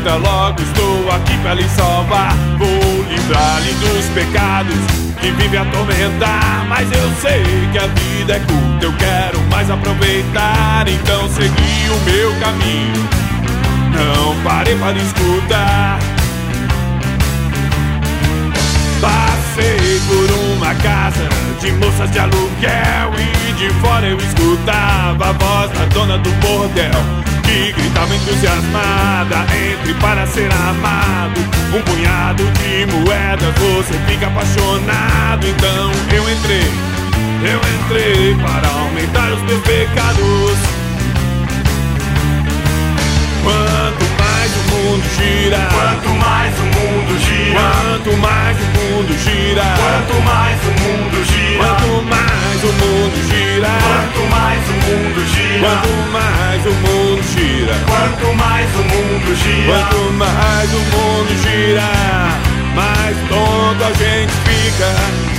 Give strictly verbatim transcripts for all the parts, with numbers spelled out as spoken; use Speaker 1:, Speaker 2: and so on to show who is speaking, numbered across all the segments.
Speaker 1: arrependa logo, estou aqui pra lhe salvar. Vou livrar-lhe dos pecados que vive a atormentar. Mas eu sei que a vida é curta, eu quero mais aproveitar. Então segui o meu caminho, não parei para escutar. Passei por uma casa de moças de aluguel e de fora eu escutava a voz da dona do bordel, que gritava entusiasmada: entre para ser amado, um punhado de moedas, você fica apaixonado. Então eu entrei, eu entrei para aumentar os meus pecados. Quanto mais o mundo gira,
Speaker 2: quanto mais o mundo gira,
Speaker 1: quanto mais o mundo gira,
Speaker 2: quanto mais o mundo gira,
Speaker 1: quanto mais o mundo gira,
Speaker 2: quanto mais o mundo gira,
Speaker 1: quanto mais o mundo gira,
Speaker 2: quanto mais o mundo gira,
Speaker 1: quanto mais o mundo gira, mais tonto a gente fica.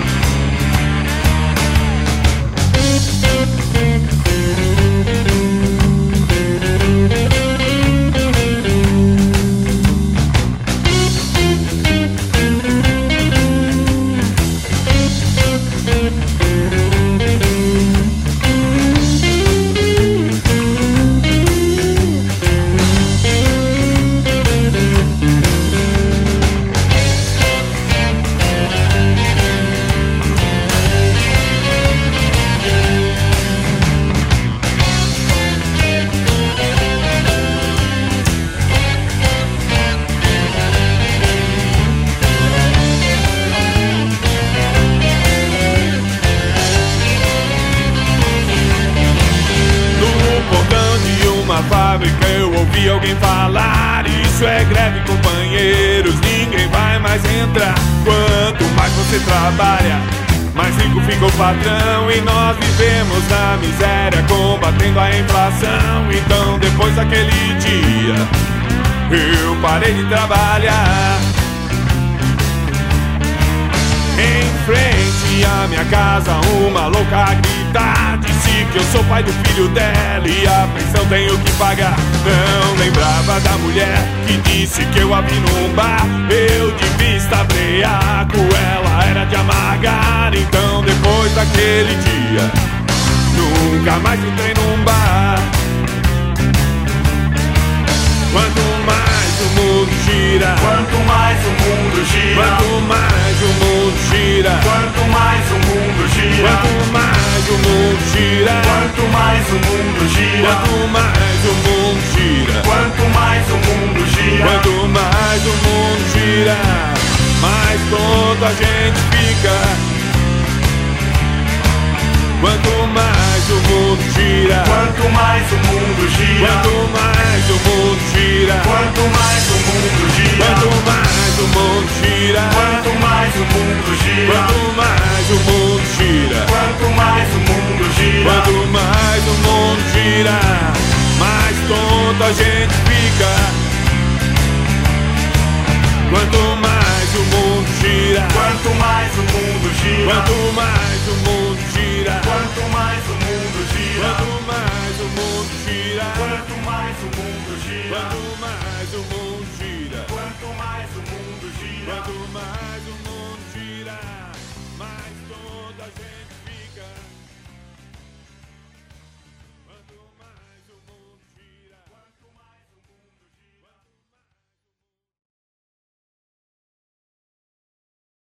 Speaker 1: Fábrica eu ouvi alguém falar: isso é greve, companheiros, ninguém vai mais entrar. Quanto mais você trabalha, mais rico fica o patrão, e nós vivemos na miséria, combatendo a inflação. Então depois daquele dia eu parei de trabalhar. Em frente à minha casa uma louca a gritar, disse que eu sou pai do filho dela e a pensão tenho que pagar. Não lembrava da mulher que disse que eu a vi num bar. Eu devia estar breaco, ela era de amargar. Então depois daquele dia nunca mais entrei num bar. Quanto mais o mundo gira,
Speaker 2: quanto mais o mundo gira,
Speaker 1: quanto mais o mundo gira,
Speaker 2: quanto mais o mundo gira,
Speaker 1: quanto mais o mundo gira,
Speaker 2: quanto mais o mundo gira,
Speaker 1: quanto mais o mundo gira,
Speaker 2: quanto mais o mundo gira,
Speaker 1: quanto mais o mundo gira, mais tonto a gente fica. Quanto mais o mundo gira,
Speaker 2: quanto mais o mundo gira,
Speaker 1: quanto mais o mundo gira,
Speaker 2: quanto mais o mundo gira,
Speaker 1: quanto mais o mundo gira,
Speaker 2: quanto mais o mundo gira,
Speaker 1: quanto mais o mundo gira,
Speaker 2: quanto mais o mundo gira,
Speaker 1: quanto mais o mundo gira, mais tonto a gente